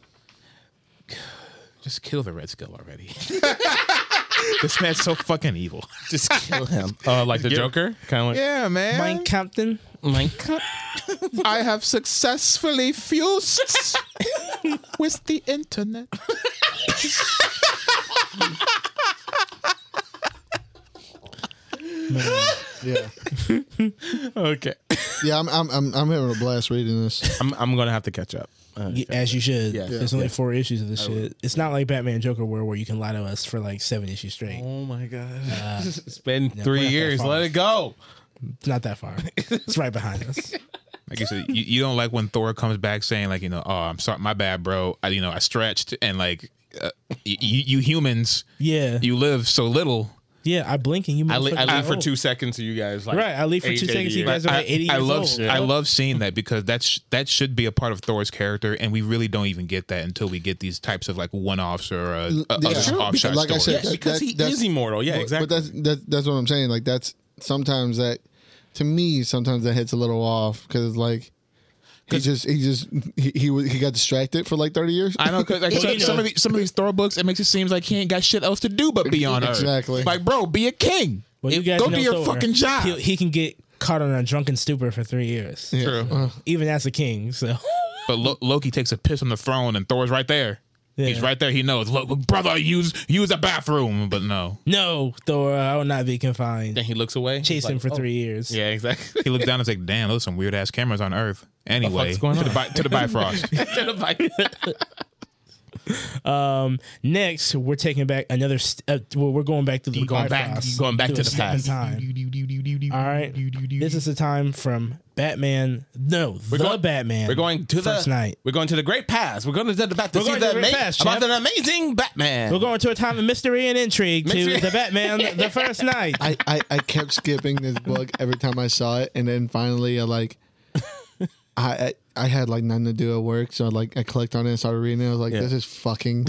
just kill the Red Skull already. This man's so fucking evil. Just kill him. Uh, like the Joker, kind of like. Yeah, man. Mine Compton. Like, I have successfully fused with the internet. Yeah, okay. yeah. I'm I'm I'm, I'm having a blast reading this. I'm I'm gonna have to catch up. Uh, Y- As you should. Yeah. There's only four issues of this shit. It's not like Batman and Joker were where you can lie to us for like seven issues straight. oh my god. it's been we're three not that years. far. Let it go. It's not that far. It's right behind us. Like you said, you, you don't like when Thor comes back saying like, you know, oh, I'm sorry, my bad, bro. I, you know, I stretched and like, uh, you, you humans, Yeah. you live so little. Yeah, I blink and you I, li- I motherfuckers leave are for old. two seconds, so you guys like. Right, I leave for age two eighty seconds, you years. guys are like eighty I years love old. I love seeing that because that's that should be a part of Thor's character, and we really don't even get that until we get these types of like one offs or uh, uh, Yeah. other True, offshot because like I stories. said, Yeah, because that- he that's- is immortal. Yeah, But- exactly. But that's that, that's what I'm saying. Like that's sometimes that to me sometimes that hits a little off because like he just he just he he, was- he got distracted for like thirty years. I know because like, Well, some, you know. some of these some of these Thor books, it makes it seem like he ain't got shit else to do but be on Earth. Exactly. Like, bro, be a king. Well, you guys Go know do your Thor. fucking job. He, he can get caught on a drunken stupor for three years. Yeah. True. Uh, Even as a king. So But Lo- Loki takes a piss on the throne and Thor's right there. Yeah. He's right there. He knows. Look, brother, use use a bathroom. But no, no, Thor, I will not be confined. then he looks away. Chase He's him like, for oh. three years. Yeah, exactly. he looked down and was like, "Damn, those are some weird ass cameras on Earth." Anyway, fuck's going to the on? Bi- to the Bifrost. To the bike. Um. Next, we're taking back another. St- uh, well, we're going back to the We're going back- Bifrost. going back Do to a the step in past. time. All right. This is the time from Batman. No, the going- Batman. We're going to first the night. We're going to the great past. We're going to the back to We're see going to the the great ama- past, about champ. an amazing Batman. We're going to a time of mystery and intrigue Mystery- to the Batman, the first night. I, I I kept skipping this book every time I saw it, and then finally I like I. I I had like nothing to do at work, so like I clicked on it and started reading it. I was like, Yeah. "This is fucking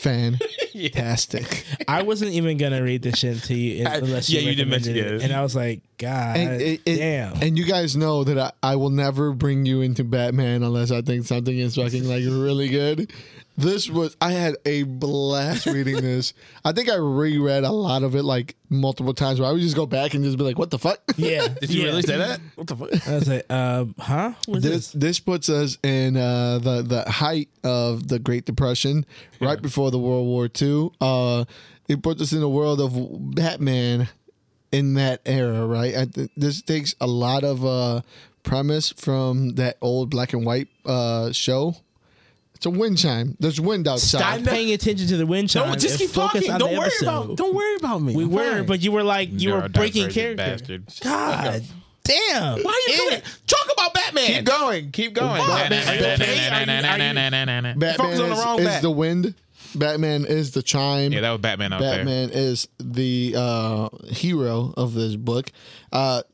fantastic." I wasn't even gonna read this shit to you I- unless you yeah, you didn't mention recommended it. And I was like, God And, it- it- damn. and you guys know that I, I will never bring you into Batman unless I think something is fucking like really good. This was I had a blast reading this. I think I reread a lot of it like multiple times. Where I would just go back and just be like, "What the fuck?" yeah. Did you yeah. really say that? What the fuck? I was like, uh, huh? What's This this? this puts us in uh, the the height of the Great Depression, right before the World War Two. Uh, it puts us in the world of Batman in that era, right? I th- this takes a lot of uh, premise from that old black and white uh, show. It's a wind chime. There's wind outside. Stop paying attention to the wind chime. No, just and keep focus talking. on Don't the worry episode. about. Don't worry about me. We I'm were, fine. but you were like you were breaking character. bastard. God damn. Why are you doing? Talk about Batman. Keep going. Keep going. Batman- Are you okay? Are you- are you- Batman Focus on the is, wrong is bat. the wind. Batman is the chime. Yeah, that was Batman out there. Batman is the uh, hero of this book. Uh,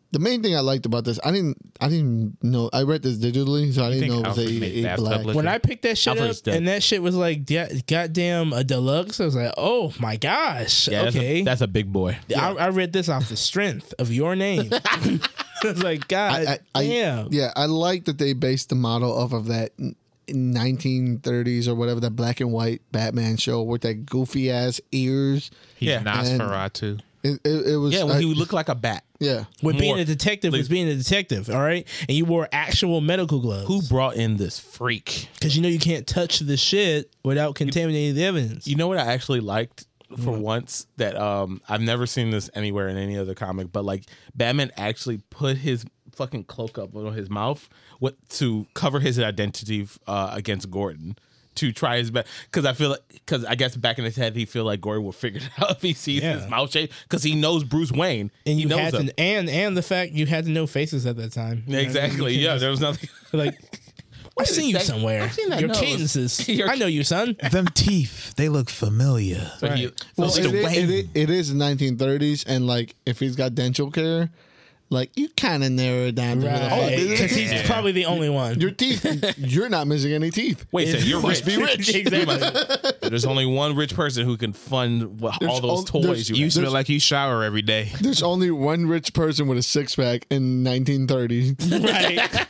The main thing I liked about this, I didn't, I didn't know. I read this digitally, so I didn't think know it was Alfred made a, a bathtub black. liquor? When I picked that shit Alfred's up dead. and that shit was like da- goddamn a deluxe, I was like, oh my gosh. Yeah, that's a- okay. that's a big boy. I, I read this off the strength of your name. I was like, God I, I, damn. yeah, I like that they based the model off of that n- nineteen thirties or whatever, that black and white Batman show with that goofy ass ears. He's Yeah. Nosferatu. It, it, it was Yeah, when I- he would look like a bat. yeah. When being More- a detective was being a detective, all right? And you wore actual medical gloves. Who brought in this freak? Because you know you can't touch the shit without contaminating the evidence. You know what I actually liked for once that um I've never seen this anywhere in any other comic, but like Batman actually put his fucking cloak up on his mouth what to cover his identity uh, against Gordon. To try his best, because I feel like, because I guess back in his head he feel like Gordon will figure it out if he sees Yeah. his mouth shape, because he knows Bruce Wayne and he you knows had him. to, and and the fact you had to know faces at that time. You know what I mean? Exactly. You Yeah, can't there was nothing. just- like I've a seen you sec. somewhere. I've seen that Your nose. cadences. Your- I know you, son. Them teeth, they look familiar. So he, so Well, he- it, is, it, is, it is the nineteen thirties, and like if he's got dental care, like you kind of narrow it down to who the fuck Right. it is. Because he's probably the only one. Your teeth, you're not missing any teeth. wait, so you're must rich. be rich. Exactly. There's only one rich person who can fund what, all There's those on- toys there's- you You have. smell like you shower every day. There's only one rich person with a six pack in nineteen thirty. Right.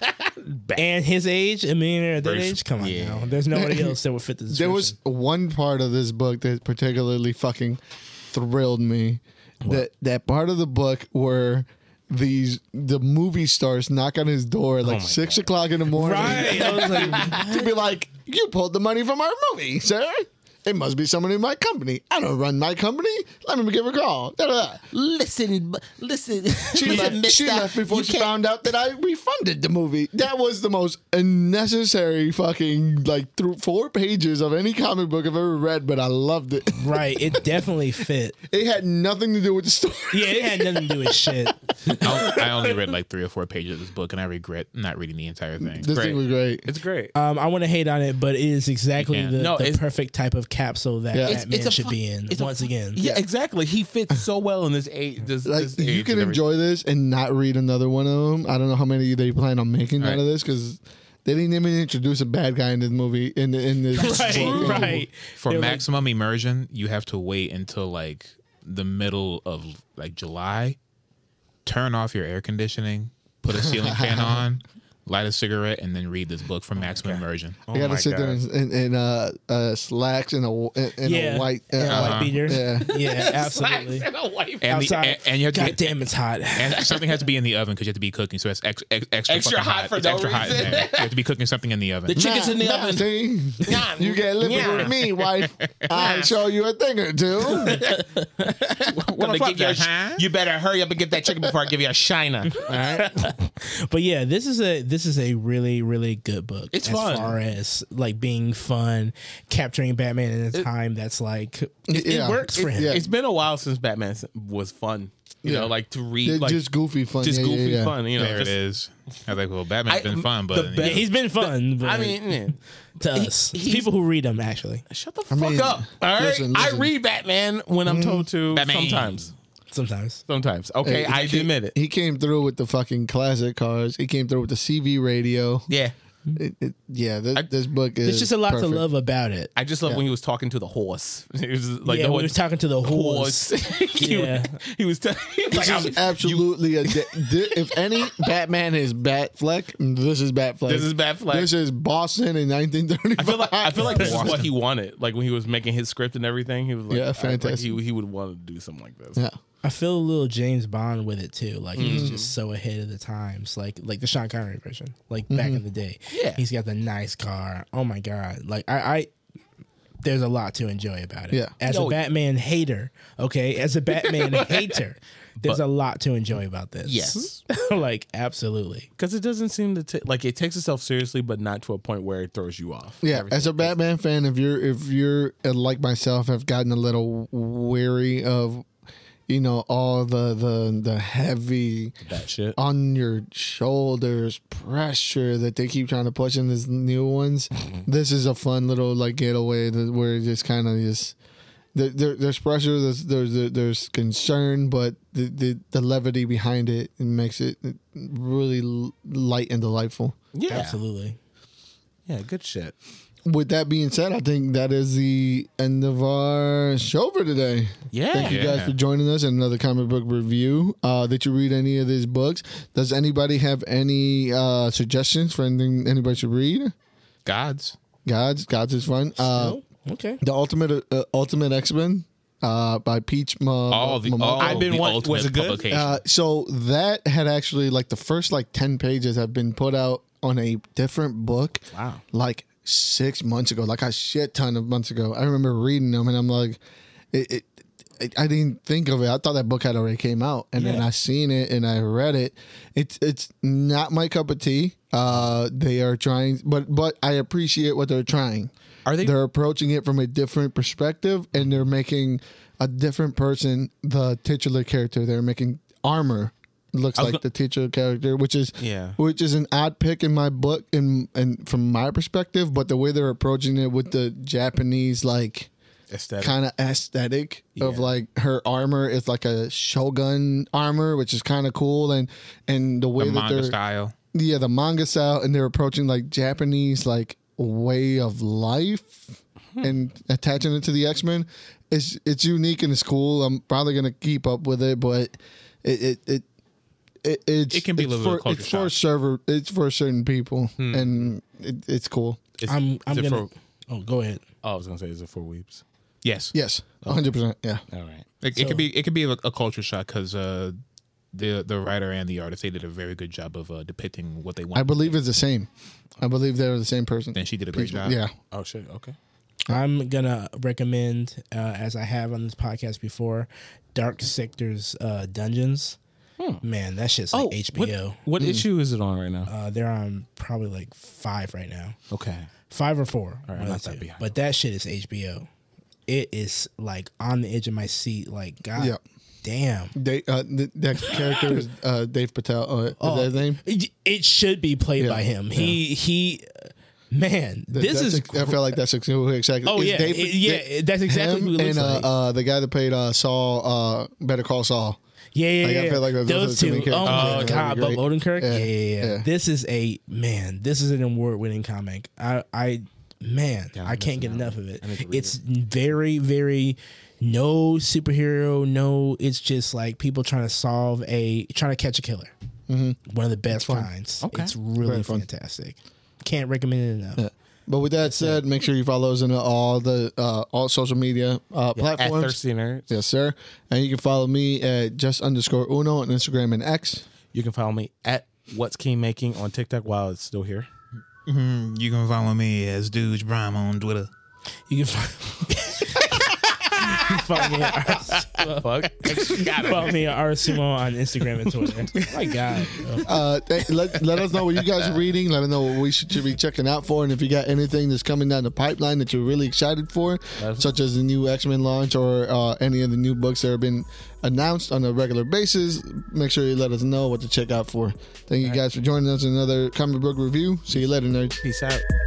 And his age, a millionaire at that Bruce- age? Come on yeah. now. There's nobody else that would fit the description. There was one part of this book that particularly fucking thrilled me. That that part of the book where these the movie stars knock on his door at like my six o'clock in the morning Right. I was like, to be like, "You pulled the money from our movie, sir. It must be someone in my company. I don't run my company. Let me give her a call." Da, da, da. Listen, listen. She left, she left before she found out that I refunded the movie. That was the most unnecessary fucking like through four pages of any comic book I've ever read, but I loved it. right. It definitely fit. It had nothing to do with the story. Yeah, it had nothing to do with shit. I I only read like three or four pages of this book, and I regret not reading the entire thing. This thing was great. It's great. Um, I want to hate on it, but it is exactly You the, can't. No, the it's- perfect type of capsule that Yeah. Batman It's- it's a should fu- be in. it's a Once fu- again, Yeah, exactly. He fits so well in this age. This, Like this you age can and enjoy this and not read another one of them. I don't know how many they plan on making out Right. of this because they didn't even introduce a bad guy in this movie. In the, in this right, book. right. For They were like, maximum immersion, you have to wait until like the middle of like July. Turn off your air conditioning, put a ceiling fan on, light a cigarette, and then read this book for maximum immersion. I gotta my sit there God. in, in, in uh, uh, slacks and a in, in yeah, a white. Uh, and a white beater. Yeah. Yeah, absolutely. And, the, Outside, and, and you have to God be, damn, it's hot. and something has to be in the oven because you have to be cooking, so it's ex, ex, extra, Extra fucking hot for It's no extra hot in reason. there. You have to be cooking something in the oven. The chicken's in the Nah, oven. see? Nah, You get lippy yeah. with me, wife. I'll show you a thing or two. Gonna fuck give you, a, that, huh? you better hurry up and get that chicken before I give you a shiner. All right. But yeah, this is a this is a really really good book. It's as fun. far as like being fun, capturing Batman in a time that's like it, it Yeah. works for him. Yeah. It's been a while since Batman was fun. You Yeah. know, like to read, They're like just goofy fun. just Yeah, yeah, goofy yeah. fun. You know, there just, it is. I was like, well, Batman's I- been fun, the but best- Yeah, he's been fun. But I mean, yeah. to us, he- It's people who read them actually. Shut the fuck mean, up. All right, listen, I listen. read Batman when I'm told to. Batman. Sometimes, Sometimes. sometimes. Okay, Hey, I he came- admit it. He came through with the fucking classic cars. He came through with the C V radio. Yeah, It, it, yeah, this, this book is. There's just a lot perfect. to love about it. I just love Yeah. when he was talking to the horse. It was like yeah, the we horse. was talking to the horse. he, Yeah. he was. T- he was This like, is absolutely a. De- thi- if any Batman is Batfleck, this is Batfleck. This is Batfleck. This is Boston in nineteen thirty-five. I feel like I feel like this is what he wanted. Like when he was making his script and everything, he was like, Yeah, I- like fantastic. he he would want to do something like this. Yeah. I feel a little James Bond with it too. Like Mm-hmm. he's just so ahead of the times. Like like the Sean Connery version. Like back in the day. Yeah. He's got the nice car. Oh my god. Like I, I there's a lot to enjoy about it. Yeah. As Oh, a Batman hater, okay, as a Batman hater, there's a lot to enjoy about this. Yes. like absolutely. Because it doesn't seem to ta- like it takes itself seriously, but not to a point where it throws you off. Yeah, Everything. as a Batman fan, if you're if you're uh, like myself, have gotten a little weary of, you know, all the the the heavy that shit. on your shoulders pressure that they keep trying to push in these new ones. This is a fun little like getaway that where it just kind of just there, there, there's pressure, there's there's there's concern, but the, the, the levity behind it, it makes it really light and delightful. Yeah, Absolutely. Yeah, good shit. With that being said, I think that is the end of our show for today. Yeah. Thank you guys Yeah. for joining us in another comic book review. Uh, did you read any of these books? Does anybody have any uh, suggestions for anything anybody should read? Gods. Gods, Gods is fun. Uh, Oh, okay. the Ultimate uh, Ultimate X-Men uh, by Peach Ma- All the Momoko. all I've been the want- ultimate was it good? publication. Uh, so that had actually like the first like ten pages have been put out on a different book. Wow. Like six months ago, like a shit ton of months ago. I remember reading them and I'm like, it, it, it I didn't think of it. I thought that book had already came out, and then Yeah. I seen it and I read it. It's it's not my cup of tea. Uh, they are trying, but but I appreciate what they're trying. Are they? They're approaching it from a different perspective, and they're making a different person the titular character. They're making Armor looks I was like go- the titular character, which is Yeah. which is an odd pick in my book, and and from my perspective. But the way they're approaching it with the Japanese like Aesthetic. kind of aesthetic of Yeah. like her armor is like a shogun armor, which is kind of cool, and and the way the that manga they're style. yeah, the manga style, and they're approaching like Japanese like way of life and attaching it to the X-Men. It's it's unique and it's cool. I'm probably gonna keep up with it, but it it it, it it's It can be a it's little bit of for, culture it's for shock. server it's for certain people, and it, it's cool. Is- I'm I'm is it gonna. for- Oh, go ahead. oh, I was gonna say, is it for weeps? Yes. Yes, one hundred percent. Yeah, All right. It, So- it could be it could be a, a culture shock because uh, the the writer and the artist they did a very good job of uh, depicting what they want. I believe it's the same. I believe they're the same person. Then she did a great job. Yeah, Oh shit. Okay. I'm gonna recommend, uh, as I have on this podcast before, Dark Sector's uh, Dungeons. Man, that shit's like H B O. What, what issue is it on right now? Uh, they're on probably like five right now, Okay. five or four. All right, one of not the that two. behind. But that shit is H B O. It is like on the edge of my seat. Like God Yeah. damn. they uh, the, that character is uh, Dave Patel. Uh, is Oh, that his name? It, it should be played Yeah, by him. He he. Man, Th- this that's is. ex- I feel like that's exactly. exactly Oh it's yeah, Dave- it- yeah. Da- that's exactly him who it looks and uh, like. uh, the guy that played uh, Saul, uh, Better Call Saul. Yeah, yeah, Like, I yeah. feel like those are Those the two two. main Oh characters. my Yeah, god, they're Bob great. Odenkirk. Yeah, Yeah. Yeah, yeah, yeah. This is a man. This is an award-winning comic. I, I, man, Yeah, I'm I can't get missing out. enough of it. I need to read It's very, very no superhero. No, it's just like people trying to solve a, trying to catch a killer. Mm-hmm. One of the best kinds. Okay. It's really Very fun. fantastic. Can't recommend it enough. Yeah. But with that said, make sure you follow us on all the uh, all social media uh, At platforms. Thirsty Nerds. Yes, sir. And you can follow me at just underscore uno on Instagram and X. You can follow me at What's King Making on TikTok while it's still here. Mhm. You can follow me as Dude Prime on Twitter. You can find, you can follow me at Ars- Fuck. follow me at Arsumo on Instagram and Twitter. My God. bro. Uh, th- let, let us know what you guys are reading. Let us know what we should, should be checking out for. And if you got anything that's coming down the pipeline that you're really excited for, such as the new X-Men launch or uh, any of the new books that have been announced on a regular basis, make sure you let us know what to check out for. Thank you guys for joining us in another comic book review. See you later, nerds. Peace out.